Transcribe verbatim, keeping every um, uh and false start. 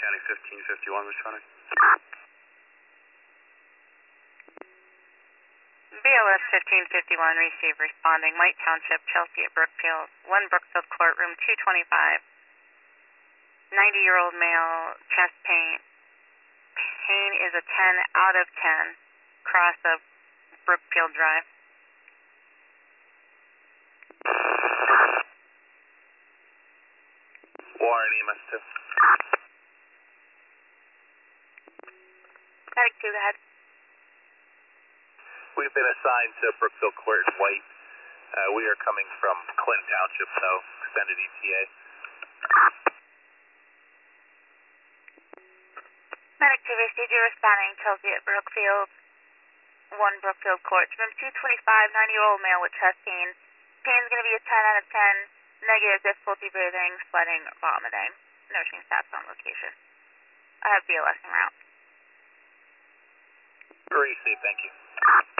County fifteen fifty-one responding. B L S fifteen fifty-one, receive responding. White Township, Chelsea at Brookfield. one Brookfield Court, room two twenty-five. ninety-year-old male, chest pain. Pain is a ten out of ten. Cross of Brookfield Drive. Warren, E M S two. Medic two, go ahead. We've been assigned to Brookfield Court in White. Uh, we are coming from Clinton Township, so extended E T A. Medic two, received you responding. Chelsea at Brookfield. one Brookfield Court. Room two twenty-five, ninety-year-old male with chest pain. Pain's going to be a ten out of ten. Negative difficulty breathing, sweating, vomiting. Nursing staff's on location. I have B L S en route. Receive, thank you.